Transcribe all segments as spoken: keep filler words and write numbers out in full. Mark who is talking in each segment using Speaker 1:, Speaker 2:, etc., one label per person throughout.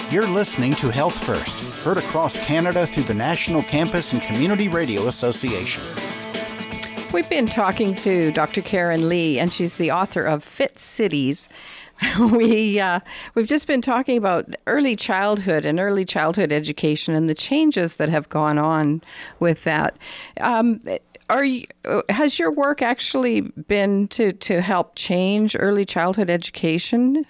Speaker 1: You're listening to Health First, heard across Canada through the National Campus and Community Radio Association.
Speaker 2: We've been talking to Doctor Karen Lee, and she's the author of Fit Cities. We, uh, we've just been talking about early childhood and early childhood education and the changes that have gone on with that. Um, are you, has your work actually been to, to help change early childhood education?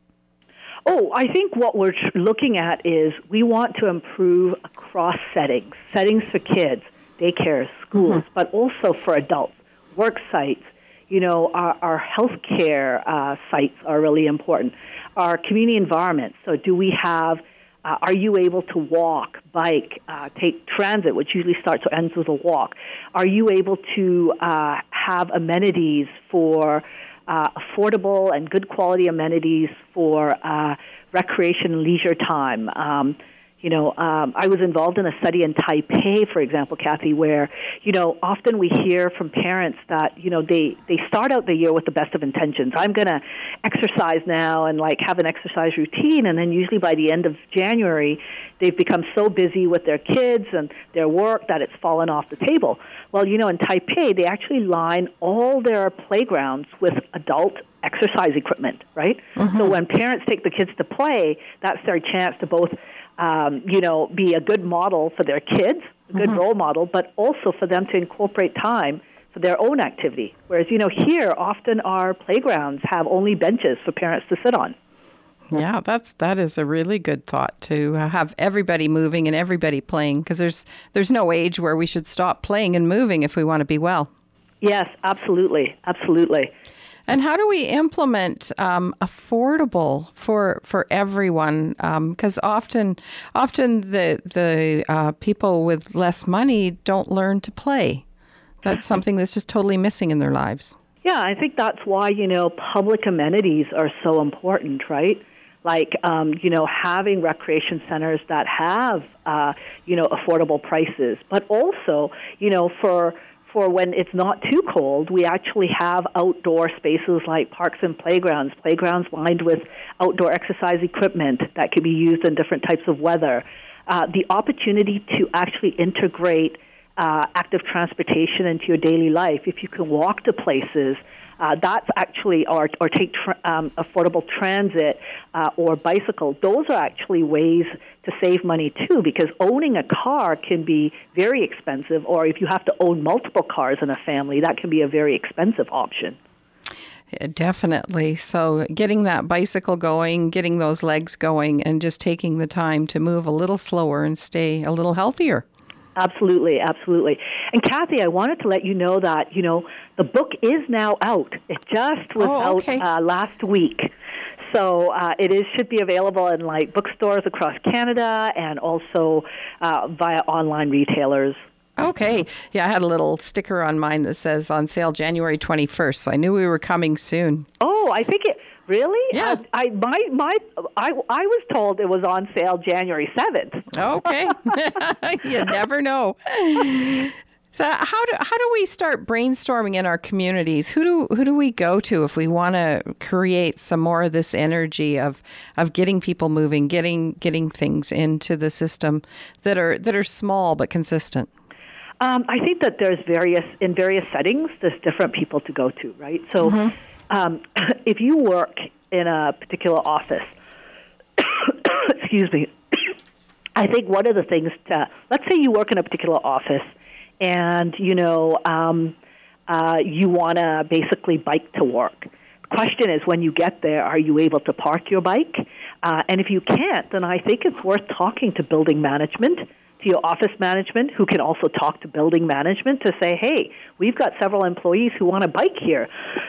Speaker 3: Oh, I think what we're looking at is we want to improve across settings, settings for kids, daycare, schools, mm-hmm. but also for adults, work sites. You know, our, our healthcare uh, sites are really important. Our community environment. So do we have, uh, are you able to walk, bike, uh, take transit, which usually starts or ends with a walk? Are you able to uh, have amenities for Uh, affordable and good quality amenities for uh, recreation and leisure time? Um, you know, um, I was involved in a study in Taipei, for example, Kathy, where, you know, often we hear from parents that, you know, they, they start out the year with the best of intentions. I'm going to exercise now and, like, have an exercise routine, and then usually by the end of January, they've become so busy with their kids and their work that it's fallen off the table. Well, you know, in Taipei, they actually line all their playgrounds with adult exercise equipment, right? Mm-hmm. So when parents take the kids to play, that's their chance to both, um, you know, be a good model for their kids, a good mm-hmm. role model, but also for them to incorporate time for their own activity. Whereas, you know, here, often our playgrounds have only benches for parents to sit on.
Speaker 2: Yeah, that's that is a really good thought, to have everybody moving and everybody playing, because there's there's no age where we should stop playing and moving if we want to be well.
Speaker 3: Yes, absolutely, absolutely.
Speaker 2: And how do we implement um, affordable for for everyone? Because um, often often the the uh, people with less money don't learn to play. That's something that's just totally missing in their lives.
Speaker 3: Yeah, I think that's why, you know, public amenities are so important, right? Like, um, you know, having recreation centers that have, uh, you know, affordable prices. But also, you know, for for when it's not too cold, we actually have outdoor spaces like parks and playgrounds, playgrounds lined with outdoor exercise equipment that can be used in different types of weather. Uh, the opportunity to actually integrate uh, active transportation into your daily life. If you can walk to places, Uh, that's actually, or, or take tra- um, affordable transit uh, or bicycle. Those are actually ways to save money, too, because owning a car can be very expensive, or if you have to own multiple cars in a family, that can be a very expensive option.
Speaker 2: Yeah, definitely. So getting that bicycle going, getting those legs going, and just taking the time to move a little slower and stay a little healthier.
Speaker 3: Absolutely, absolutely. And Kathy, I wanted to let you know that, you know, the book is now out. It just was
Speaker 2: oh, okay.
Speaker 3: out uh, last week. So uh, it is should be available in, like, bookstores across Canada and also uh, via online retailers.
Speaker 2: Okay. Yeah, I had a little sticker on mine that says on sale January twenty-first, so I knew we were coming soon.
Speaker 3: Oh, I think it... Really?
Speaker 2: Yeah.
Speaker 3: I, I my my I I was told it was on sale January seventh.
Speaker 2: Okay. You never know. So how do how do we start brainstorming in our communities? Who do who do we go to if we want to create some more of this energy of of getting people moving, getting getting things into the system that are that are small but consistent?
Speaker 3: Um, I think that there's various in various settings. There's different people to go to, right? So. Mm-hmm. Um, if you work in a particular office, excuse me, I think one of the things to, let's say you work in a particular office and, you know, um, uh, you want to basically bike to work. The question is, when you get there, are you able to park your bike? Uh, and if you can't, then I think it's worth talking to building management, to your office management, who can also talk to building management to say, hey, we've got several employees who want to bike here.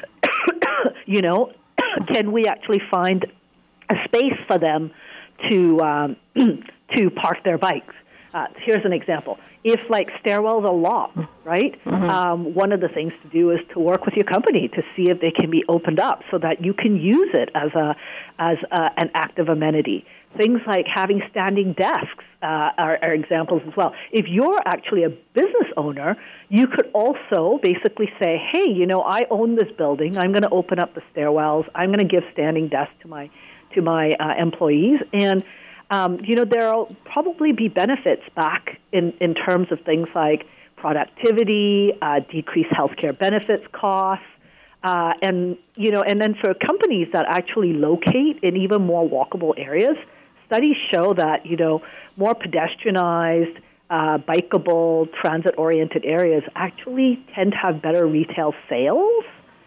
Speaker 3: You know, can we actually find a space for them to um, to park their bikes? Uh, here's an example. If, like, stairwells are locked, right, mm-hmm. um, one of the things to do is to work with your company to see if they can be opened up so that you can use it as a as a, an active amenity. Things like having standing desks uh, are, are examples as well. If you're actually a business owner, you could also basically say, hey, you know, I own this building. I'm going to open up the stairwells. I'm going to give standing desks to my to my uh, employees. And Um, you know, there'll probably be benefits back in, in terms of things like productivity, uh, decreased healthcare benefits costs, uh, and, you know, and then for companies that actually locate in even more walkable areas, studies show that, you know, more pedestrianized, uh, bikeable, transit-oriented areas actually tend to have better retail sales.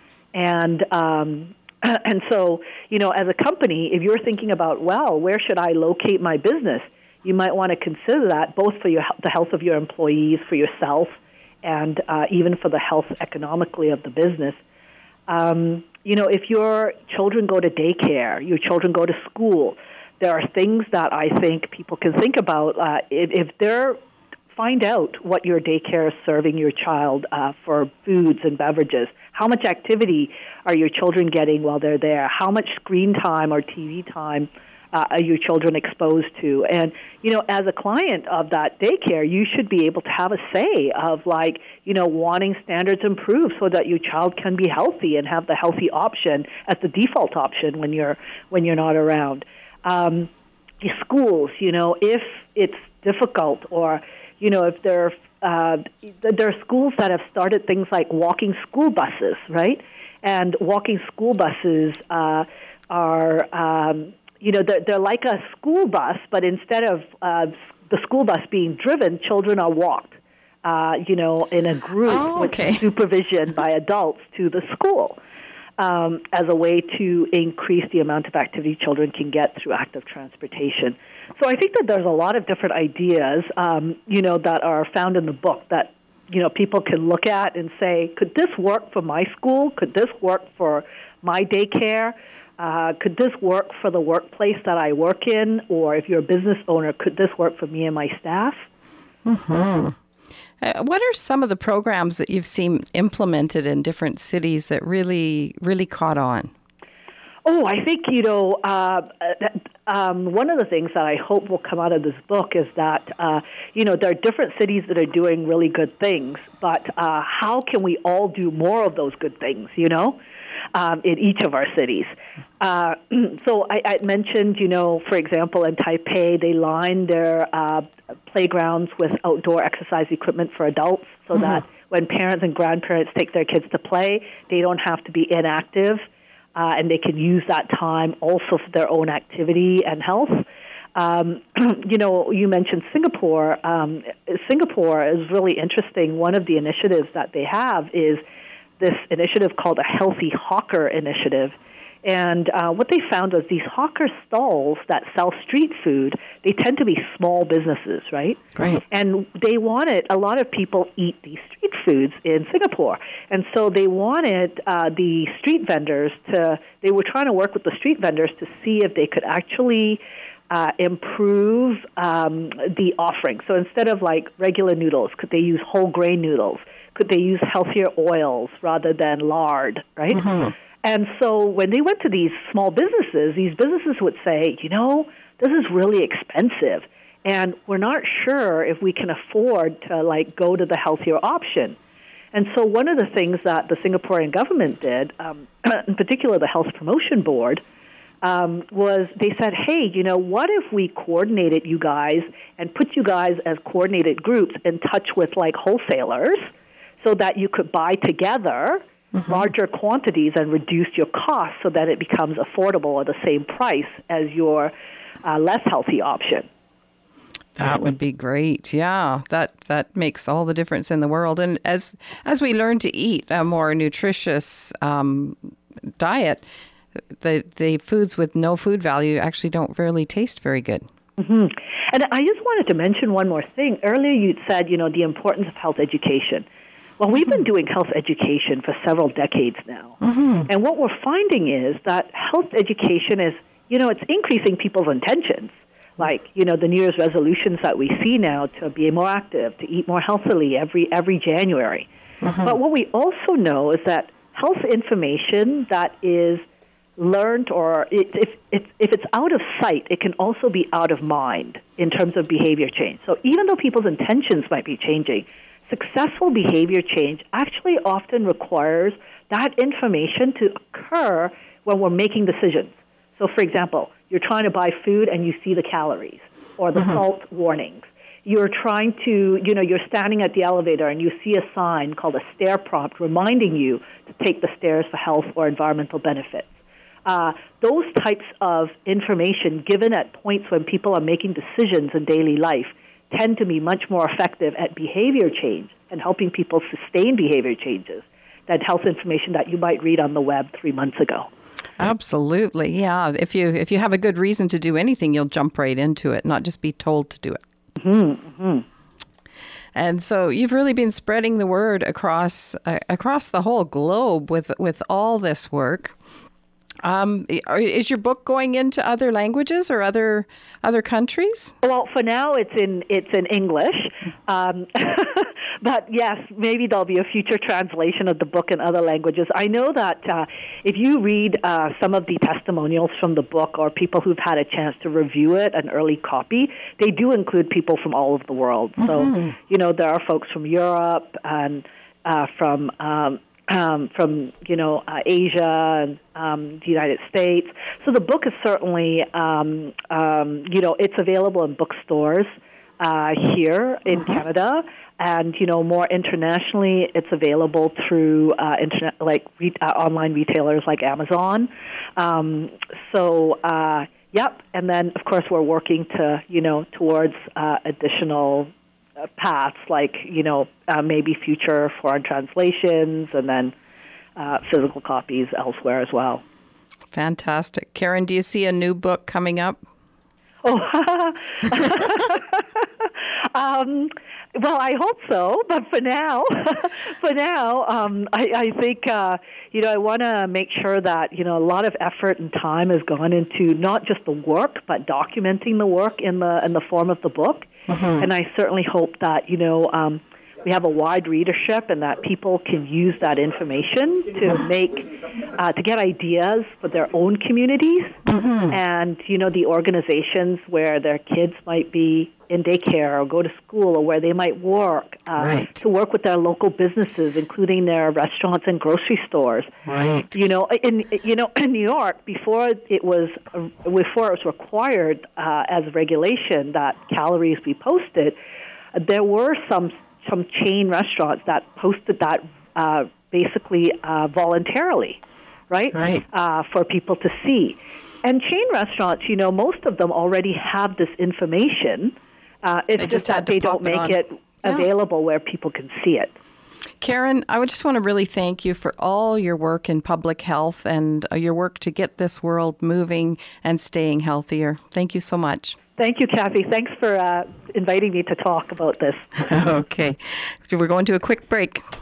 Speaker 3: And um, and so, you know, as a company, if you're thinking about, well, where should I locate my business, you might want to consider that both for your, the health of your employees, for yourself, and uh, even for the health economically of the business. Um, you know, if your children go to daycare, your children go to school, there are things that I think people can think about. Uh, if, if they're find out what your daycare is serving your child uh, for foods and beverages. How much activity are your children getting while they're there? How much screen time or T V time uh, are your children exposed to? And, you know, as a client of that daycare, you should be able to have a say of, like, you know, wanting standards improved so that your child can be healthy and have the healthy option as the default option when you're when you're not around. Um, schools, you know, if it's difficult or, you know, if there uh, there are schools that have started things like walking school buses, right? And walking school buses uh, are, um, you know, they're, they're like a school bus, but instead of uh, the school bus being driven, children are walked, uh, you know, in a group
Speaker 2: oh, okay.
Speaker 3: with supervision by adults to the school. Um, as a way to increase the amount of activity children can get through active transportation. So I think that there's a lot of different ideas, um, you know, that are found in the book that, you know, people can look at and say, could this work for my school? Could this work for my daycare? Uh, could this work for the workplace that I work in? Or if you're a business owner, could this work for me and my staff?
Speaker 2: Mm-hmm. Uh, what are some of the programs that you've seen implemented in different cities that really, really caught on?
Speaker 3: Oh, I think, you know, uh, um, one of the things that I hope will come out of this book is that, uh, you know, there are different cities that are doing really good things, but uh, how can we all do more of those good things, you know, um, in each of our cities? Uh, so I, I mentioned, you know, for example, in Taipei, they line their uh, playgrounds with outdoor exercise equipment for adults so mm-hmm. that when parents and grandparents take their kids to play, they don't have to be inactive. Uh, and they can use that time also for their own activity and health. Um, you know, you mentioned Singapore. Um, Singapore is really interesting. One of the initiatives that they have is this initiative called a Healthy Hawker Initiative. And uh, what they found was these hawker stalls that sell street food, they tend to be small businesses, right?
Speaker 2: Right.
Speaker 3: And they wanted, a lot of people eat these street foods in Singapore. And so they wanted uh, the street vendors to, they were trying to work with the street vendors to see if they could actually uh, improve um, the offering. So instead of like regular noodles, could they use whole grain noodles? Could they use healthier oils rather than lard, right? Mm-hmm. And so when they went to these small businesses, these businesses would say, you know, this is really expensive, and we're not sure if we can afford to, like, go to the healthier option. And so one of the things that the Singaporean government did, um, in particular the Health Promotion Board, um, was they said, hey, you know, what if we coordinated you guys and put you guys as coordinated groups in touch with, like, wholesalers so that you could buy together Mm-hmm. larger quantities and reduce your costs so that it becomes affordable at the same price as your uh, less healthy option.
Speaker 2: That would be great. Yeah, that that makes all the difference in the world. And as as we learn to eat a more nutritious um, diet, the the foods with no food value actually don't really taste very good.
Speaker 3: Mm-hmm. And I just wanted to mention one more thing. Earlier you'd said, you know, the importance of health education. Well, we've been doing health education for several decades now. Mm-hmm. And what we're finding is that health education is, you know, it's increasing people's intentions. Like, you know, the New Year's resolutions that we see now to be more active, to eat more healthily every every January. Mm-hmm. But what we also know is that health information that is learned or it, if, if, if it's out of sight, it can also be out of mind in terms of behavior change. So even though people's intentions might be changing, successful behavior change actually often requires that information to occur when we're making decisions. So, for example, You're trying to buy food and you see the calories or the mm-hmm. salt warnings. You're trying to, you know, you're standing at the elevator and you see a sign called a stair prompt reminding you to take the stairs for health or environmental benefits. Uh, those types of information given at points when people are making decisions in daily life tend to be much more effective at behavior change and helping people sustain behavior changes than health information that you might read on the web three months ago.
Speaker 2: Absolutely, yeah. If you if you have a good reason to do anything, you'll jump right into it, not just be told to do it.
Speaker 3: Mm-hmm, mm-hmm.
Speaker 2: And so you've really been spreading the word across uh, across the whole globe with with all this work. Um, is your book going into other languages or other other countries?
Speaker 3: Well, for now, it's in it's in English. Um, but yes, maybe there'll be a future translation of the book in other languages. I know that uh, if you read uh, some of the testimonials from the book or people who've had a chance to review it, an early copy, they do include people from all over the world. Mm-hmm. So, you know, there are folks from Europe and uh, from um, Um, from, you know, uh, Asia and um, the United States. So the book is certainly, um, um, you know, it's available in bookstores uh, here in uh-huh. Canada. And, you know, more internationally, it's available through uh, internet, like re- uh, online retailers like Amazon. Um, so, uh, yep. And then, of course, we're working to, you know, towards uh, additional paths, like, you know, uh, maybe future foreign translations and then uh, physical copies elsewhere as well.
Speaker 2: Fantastic. Karen, do you see a new book coming up?
Speaker 3: Oh, um, well, I hope so, but for now, for now, um, I, I think, uh, you know, I want to make sure that, you know, a lot of effort and time has gone into not just the work, but documenting the work in the in the form of the book. Mm-hmm. And I certainly hope that, you know, um, we have a wide readership and that people can use that information to make, uh, to get ideas for their own communities mm-hmm. and, you know, the organizations where their kids might be in daycare or go to school or where they might work, uh,
Speaker 2: right.
Speaker 3: to work with their local businesses, including their restaurants and grocery stores.
Speaker 2: Right.
Speaker 3: You know, in you know in New York, before it was uh, before it was required uh, as a regulation that calories be posted, uh, there were some some chain restaurants that posted that uh, basically uh, voluntarily, right?
Speaker 2: Right.
Speaker 3: Uh, for people to see. And chain restaurants, you know, most of them already have this information. Uh, it's
Speaker 2: they
Speaker 3: just,
Speaker 2: just
Speaker 3: that they don't
Speaker 2: it
Speaker 3: make
Speaker 2: on.
Speaker 3: it
Speaker 2: yeah.
Speaker 3: available where people can see it.
Speaker 2: Karen, I would just want to really thank you for all your work in public health and uh, your work to get this world moving and staying healthier. Thank you so much.
Speaker 3: Thank you, Kathy. Thanks for uh, inviting me to talk about this.
Speaker 2: Okay. We're going to a quick break.